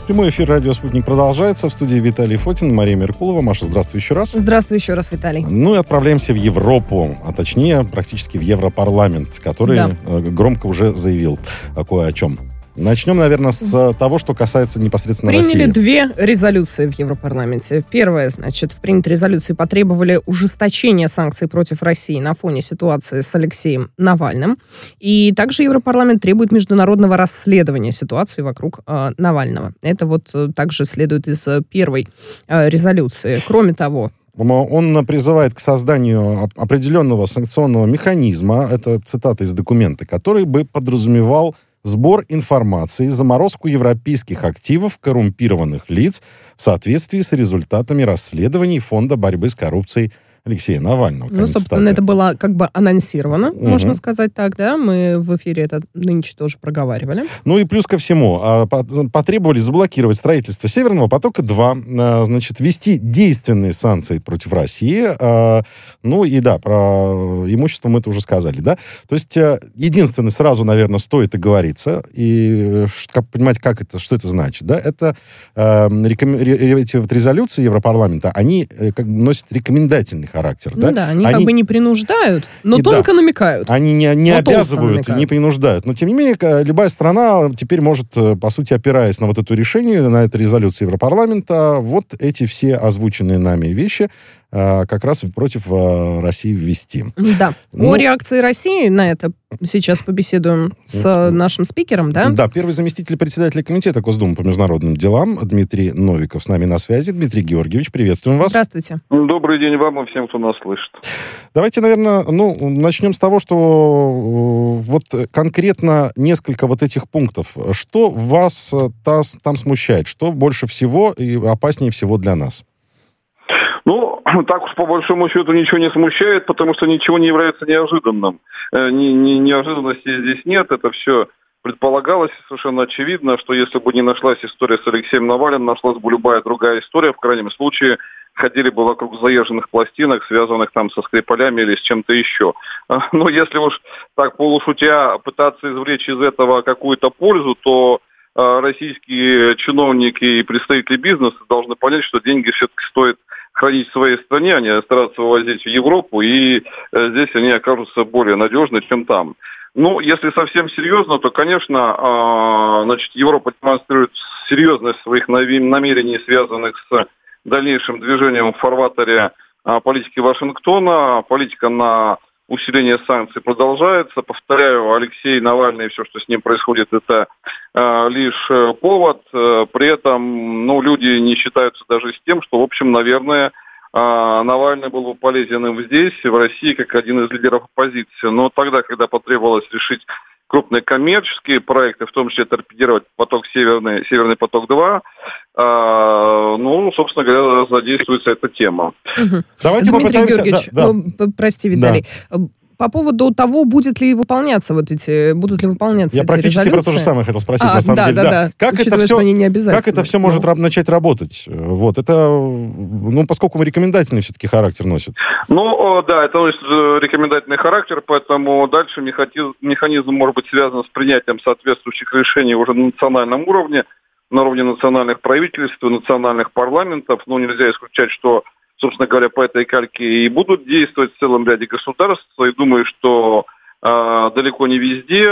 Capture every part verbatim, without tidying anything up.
Прямой эфир «Радио Спутник» продолжается. В студии Виталий Фотин, Мария Меркулова. Маша, здравствуй еще раз. Здравствуй еще раз, Виталий. Ну и отправляемся в Европу, а точнее, практически в Европарламент, который да. громко уже заявил кое о чем. Начнем, наверное, с того, что касается непосредственно Приняли России. Приняли две резолюции в Европарламенте. Первая, значит, в принятой резолюции потребовали ужесточения санкций против России на фоне ситуации с Алексеем Навальным. И также Европарламент требует международного расследования ситуации вокруг э, Навального. Это вот э, также следует из э, первой э, резолюции. Кроме того, он призывает к созданию определенного санкционного механизма, это цитата из документа, который бы подразумевал сбор информации, заморозку европейских активов коррумпированных лиц в соответствии с результатами расследований Фонда борьбы с коррупцией Алексея Навального. Ну, собственно, цитаты. Это было как бы анонсировано, угу. можно сказать так, да? Мы в эфире это нынче тоже проговаривали. Ну и плюс ко всему, потребовали заблокировать строительство Северного потока-два, значит, ввести действенные санкции против России. Ну и да, про имущество мы это уже сказали, да? То есть, единственное, сразу, наверное, стоит оговориться, и понимать, как это, что это значит, да? Это эти вот резолюции Европарламента, они как бы носят рекомендательный характер. Ну да, да они, они как бы не принуждают, но и тонко да, намекают. Они не, не обязывают и не принуждают. Но, тем не менее, любая страна теперь может, по сути, опираясь на вот это решение, на эту резолюцию Европарламента, вот эти все озвученные нами вещи как раз против России ввести. Да. Ну, о реакции России на это сейчас побеседуем с нашим спикером, да? Да, первый заместитель председателя комитета Госдумы по международным делам Дмитрий Новиков с нами на связи. Дмитрий Георгиевич, приветствуем вас. Здравствуйте. Добрый день вам и всем, кто нас слышит. Давайте, наверное, ну, начнем с того, что вот конкретно несколько вот этих пунктов. Что вас там смущает? Что больше всего и опаснее всего для нас? Ну, так уж по большому счету ничего не смущает, потому что ничего не является неожиданным. Э, ни, ни, неожиданности здесь нет, это все предполагалось, совершенно очевидно, что если бы не нашлась история с Алексеем Навальным, нашлась бы любая другая история, в крайнем случае ходили бы вокруг заезженных пластинок, связанных там со Скрипалями или с чем-то еще. Но если уж так полушутя пытаться извлечь из этого какую-то пользу, то э, российские чиновники и представители бизнеса должны понять, что деньги все-таки стоит хранить в своей стране, а не стараться вывозить в Европу, и э, здесь они окажутся более надежны, чем там. Ну, если совсем серьезно, то, конечно, э, значит, Европа демонстрирует серьезность своих намерений, связанных с дальнейшим движением в фарватере э, политики Вашингтона. Политика на усиление санкций продолжается. Повторяю, Алексей Навальный и все, что с ним происходит, это э, лишь э, повод. Э, при этом, ну, люди не считаются даже с тем, что, в общем, наверное, э, Навальный был бы полезен им здесь, в России, как один из лидеров оппозиции. Но тогда, когда потребовалось решить крупные коммерческие проекты, в том числе торпедировать поток Северный, Северный поток-два, э, ну, собственно говоря, задействуется эта тема. Угу. Давайте Дмитрий попытаемся... Георгиевич, да, да. прости, Виталий, да. По поводу того, будет ли выполняться вот эти, будут ли выполняться Я эти практически резолюции. про то же самое хотел спросить, а, на самом да, деле. Да, да, да. Как это все, они не обязательно. как это все может ну. начать работать? Вот, это, ну, поскольку рекомендательный все-таки характер носит. Ну, да, это носит рекомендательный характер, поэтому дальше механизм, механизм может быть связан с принятием соответствующих решений уже на национальном уровне, на уровне национальных правительств, национальных парламентов. Ну, нельзя исключать, что, собственно говоря, по этой кальке и будут действовать в целом ряде государств. И думаю, что э, далеко не везде,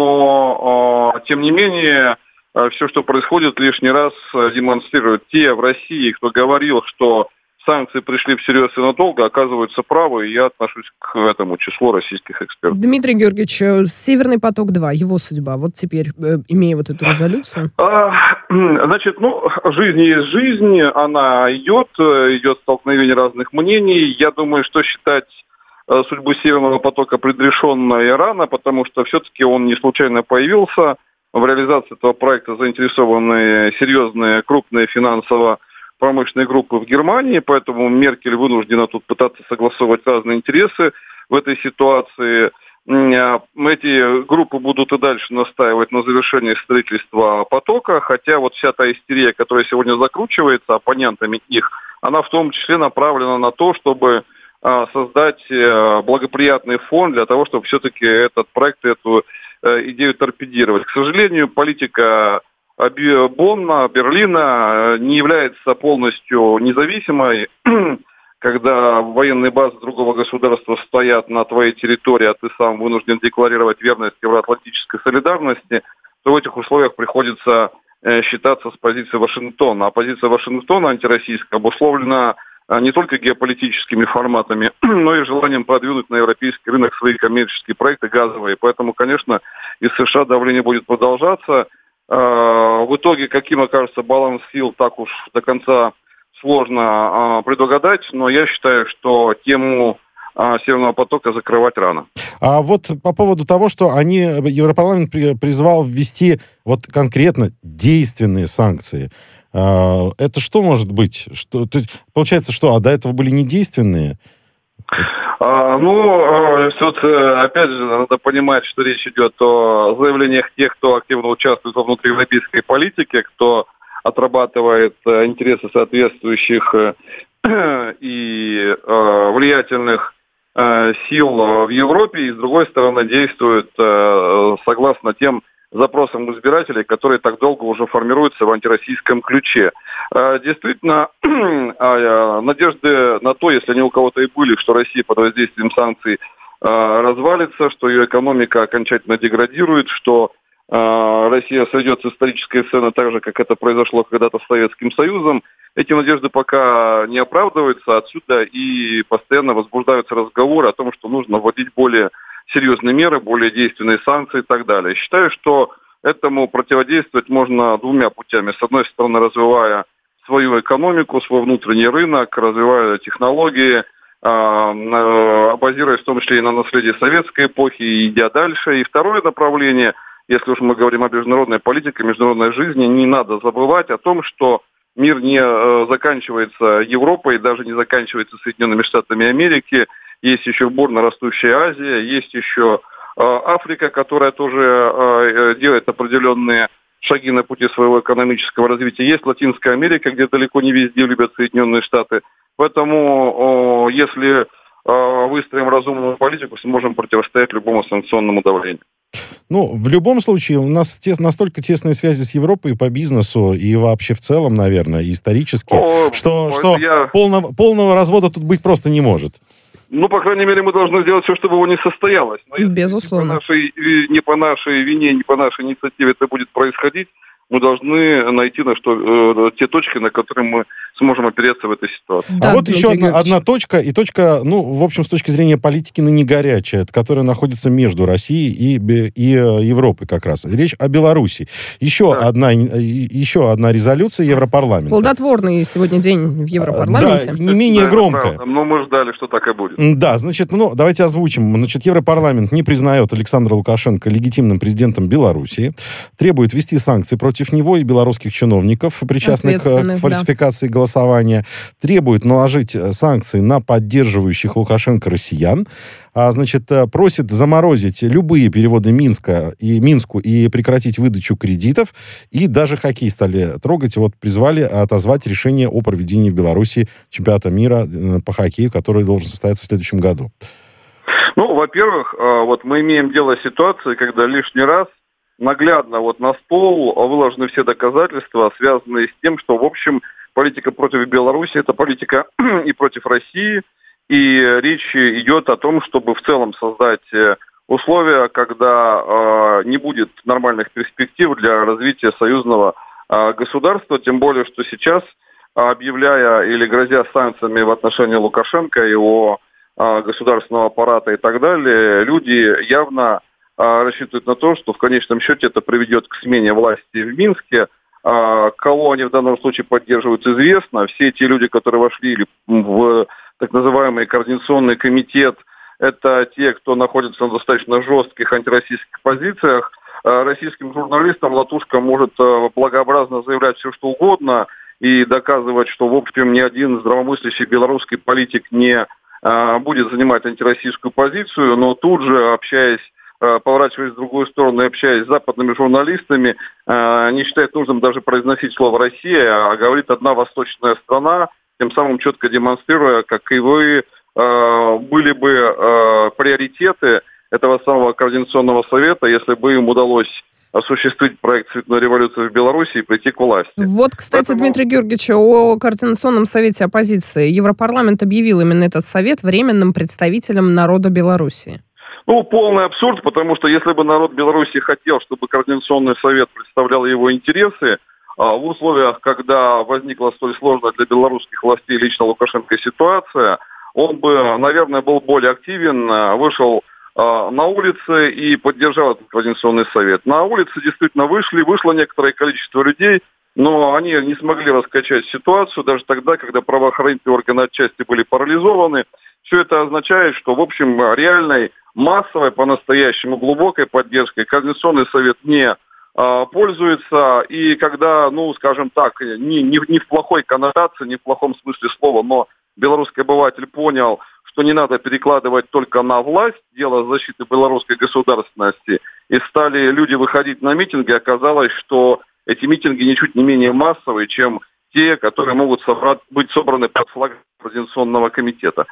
но э, тем не менее э, все, что происходит, лишний раз демонстрирует те в России, кто говорил, что санкции пришли всерьез и надолго, оказываются правы, и я отношусь к этому числу российских экспертов. Дмитрий Георгиевич, Северный поток-два, его судьба, вот теперь, имея вот эту резолюцию? А, значит, ну, жизнь есть жизнь, она идет, идет столкновение разных мнений. Я думаю, что считать судьбу Северного потока предрешенной рано, потому что все-таки он не случайно появился. В реализации этого проекта заинтересованы серьезные, крупные финансово промышленные группы в Германии, поэтому Меркель вынуждена тут пытаться согласовывать разные интересы в этой ситуации. Эти группы будут и дальше настаивать на завершении строительства потока, хотя вот вся та истерия, которая сегодня закручивается оппонентами их, она в том числе направлена на то, чтобы создать благоприятный фон для того, чтобы все-таки этот проект, эту идею торпедировать. К сожалению, политика Бонна, Берлина не является полностью независимой, когда военные базы другого государства стоят на твоей территории, а ты сам вынужден декларировать верность евроатлантической солидарности, то в этих условиях приходится считаться с позицией Вашингтона. А позиция Вашингтона антироссийская обусловлена не только геополитическими форматами, но и желанием продвинуть на европейский рынок свои коммерческие проекты газовые. Поэтому, конечно, из США давление будет продолжаться. В итоге, каким окажется баланс сил, так уж до конца сложно предугадать, но я считаю, что тему Северного потока закрывать рано. А вот по поводу того, что они, Европарламент призвал ввести вот конкретно действенные санкции. Это что может быть? Что, то есть, получается, что, а до этого были недейственные? А, ну, тут, опять же, надо понимать, что речь идет о заявлениях тех, кто активно участвует во внутриевропейской политике, кто отрабатывает интересы соответствующих и влиятельных сил в Европе, и, с другой стороны, действует согласно тем запросам избирателей, которые так долго уже формируются в антироссийском ключе. Действительно, надежды на то, если они у кого-то и были, что Россия под воздействием санкций развалится, что ее экономика окончательно деградирует, что Россия сойдет с исторической сцены так же, как это произошло когда-то с Советским Союзом, эти надежды пока не оправдываются. Отсюда и постоянно возбуждаются разговоры о том, что нужно вводить более серьезные меры, более действенные санкции и так далее. Считаю, что этому противодействовать можно двумя путями. С одной стороны, развивая свою экономику, свой внутренний рынок, развивая технологии, базируясь в том числе и на наследии советской эпохи, и идя дальше. И второе направление, если уж мы говорим о международной политике, международной жизни, не надо забывать о том, что мир не заканчивается Европой, даже не заканчивается Соединенными Штатами Америки. Есть еще бурно растущая Азия, есть еще Африка, которая тоже делает определенные шаги на пути своего экономического развития. Есть Латинская Америка, где далеко не везде любят Соединенные Штаты. Поэтому, если выстроим разумную политику, сможем противостоять любому санкционному давлению. Ну, в любом случае, у нас тес, настолько тесные связи с Европой по бизнесу и вообще в целом, наверное, и исторически, О, что, что я... полного, полного развода тут быть просто не может. Ну, по крайней мере, мы должны сделать все, чтобы его не состоялось. Но Безусловно. Не по, нашей, не по нашей вине, не по нашей инициативе это будет происходить. Мы должны найти на что, э, те точки, на которые мы сможем опереться в этой ситуации. Да, а вот еще одна, одна точка, и точка, ну, в общем, с точки зрения политики, на не горячая, которая находится между Россией и, и Европой как раз. Речь о Беларуси. Еще, да. одна, еще одна резолюция Европарламента. Плодотворный сегодня день в Европарламенте. Да, не менее да, громкая. Но мы ждали, что так и будет. Да, значит, ну, давайте озвучим. Значит, Европарламент не признает Александра Лукашенко легитимным президентом Белоруссии, требует ввести санкции против против него и белорусских чиновников, причастных к фальсификации да. голосования, требует наложить санкции на поддерживающих Лукашенко россиян, а, значит, просит заморозить любые переводы Минска и Минску и прекратить выдачу кредитов, и даже хоккей стали трогать, вот призвали отозвать решение о проведении в Беларуси чемпионата мира по хоккею, который должен состояться в следующем году. Ну, во-первых, вот мы имеем дело с ситуацией, когда лишний раз наглядно вот на стол выложены все доказательства, связанные с тем, что, в общем, политика против Беларуси – это политика и против России, и речь идет о том, чтобы в целом создать условия, когда э, не будет нормальных перспектив для развития союзного э, государства, тем более, что сейчас, объявляя или грозя санкциями в отношении Лукашенко и его э, государственного аппарата и так далее, люди явно рассчитывают на то, что в конечном счете это приведет к смене власти в Минске. Кого они в данном случае поддерживают, известно. Все эти люди, которые вошли в так называемый координационный комитет, это те, кто находится на достаточно жестких антироссийских позициях. Российским журналистам Латушка может благообразно заявлять все, что угодно и доказывать, что, в общем, ни один здравомыслящий белорусский политик не будет занимать антироссийскую позицию, но тут же, общаясь поворачиваясь в другую сторону и общаясь с западными журналистами, не считает нужным даже произносить слово «Россия», а говорит «одна восточная страна», тем самым четко демонстрируя, каковы были бы приоритеты этого самого координационного совета, если бы им удалось осуществить проект «Цветной революции» в Беларуси и прийти к власти. Вот, кстати, Поэтому... Дмитрий Георгиевич, о Координационном совете оппозиции. Европарламент объявил именно этот совет временным представителем народа Беларуси. Ну, полный абсурд, потому что если бы народ Беларуси хотел, чтобы Координационный совет представлял его интересы, в условиях, когда возникла столь сложная для белорусских властей лично Лукашенко ситуация, он бы, наверное, был более активен, вышел на улицы и поддержал этот Координационный совет. На улицы действительно вышли, вышло некоторое количество людей, но они не смогли раскачать ситуацию даже тогда, когда правоохранительные органы отчасти были парализованы. Все это означает, что, в общем, реальной, массовой, по-настоящему глубокой поддержкой Координационный совет не а, пользуется. И когда, ну, скажем так, не, не, не в плохой коннотации, не в плохом смысле слова, но белорусский обыватель понял, что не надо перекладывать только на власть дело защиты белорусской государственности, и стали люди выходить на митинги, оказалось, что эти митинги ничуть не менее массовые, чем те, которые могут собрать, быть собраны под флагом Координационного комитета.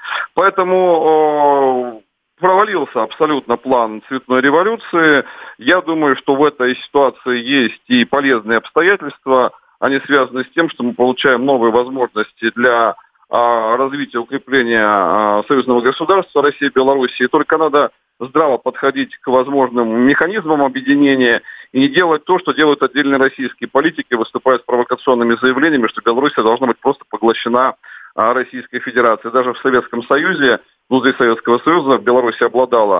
Поэтому э, провалился абсолютно план цветной революции. Я думаю, что в этой ситуации есть и полезные обстоятельства. Они связаны с тем, что мы получаем новые возможности для развития, укрепления союзного государства России и Беларуси. И только надо здраво подходить к возможным механизмам объединения и не делать то, что делают отдельные российские политики, выступая с провокационными заявлениями, что Беларусь должна быть просто поглощена Российской Федерацией. Даже в Советском Союзе, внутри Советского Союза, Беларусь обладала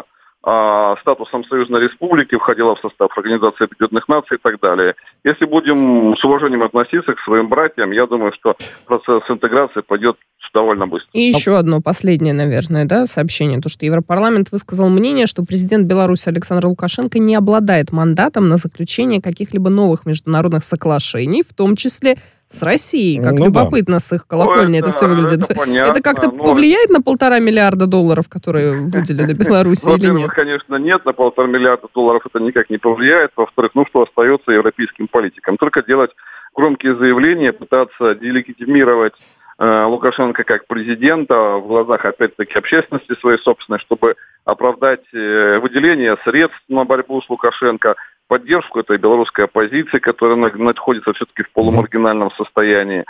а, статусом союзной республики, входила в состав Организации Объединенных Наций и так далее. Если будем с уважением относиться к своим братьям, я думаю, что процесс интеграции пойдет довольно быстро. И еще одно последнее, наверное, да, сообщение. То, что Европарламент высказал мнение, что президент Беларуси Александр Лукашенко не обладает мандатом на заключение каких-либо новых международных соглашений, в том числе с Россией. Как ну, любопытно да. с их колокольни это, это все выглядит. Это, это как-то но... повлияет на полтора миллиарда долларов, которые выделены Беларуси или нет? Конечно, нет. На полтора миллиарда долларов это никак не повлияет. Во-вторых, ну что остается европейским политикам? Только делать громкие заявления, пытаться делегитимировать Лукашенко как президента в глазах, опять-таки, общественности своей собственной, чтобы оправдать выделение средств на борьбу с Лукашенко, поддержку этой белорусской оппозиции, которая находится все-таки в полумаргинальном состоянии.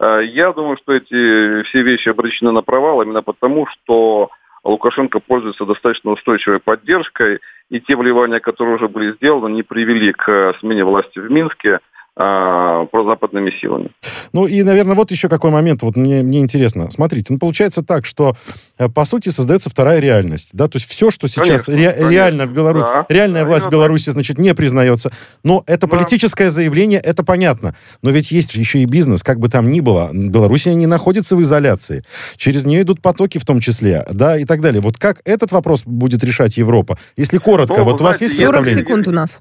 Я думаю, что эти все вещи обречены на провал именно потому, что Лукашенко пользуется достаточно устойчивой поддержкой, и те вливания, которые уже были сделаны, не привели к смене власти в Минске прозападными силами. Ну и, наверное, вот еще какой момент, вот мне, мне интересно. Смотрите, ну получается так, что по сути создается вторая реальность, да, то есть все, что сейчас конечно, ре- конечно. реально в Беларуси, да, реальная да, власть в Беларуси, значит, не признается, но это да. политическое заявление, это понятно, но ведь есть еще и бизнес, как бы там ни было, Беларусь не находится в изоляции, через нее идут потоки в том числе, да, и так далее. Вот как этот вопрос будет решать Европа? Если коротко, ну, вот у вас есть представление? сорок секунд у нас.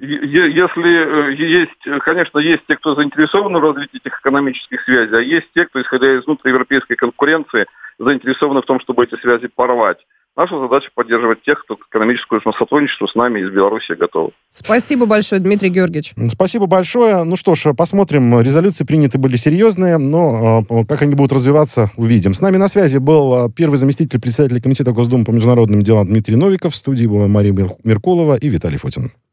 Если есть, конечно, есть те, кто заинтересованы в развитии этих экономических связей, а есть те, кто, исходя из внутриевропейской конкуренции, заинтересованы в том, чтобы эти связи порвать. Наша задача поддерживать тех, кто к экономическому сотрудничеству с нами из Беларуси готовы. Спасибо большое, Дмитрий Георгиевич. Спасибо большое. Ну что ж, посмотрим. Резолюции приняты были серьезные, но как они будут развиваться, увидим. С нами на связи был первый заместитель председателя Комитета Госдумы по международным делам Дмитрий Новиков. В студии была Мария Меркулова и Виталий Фотин.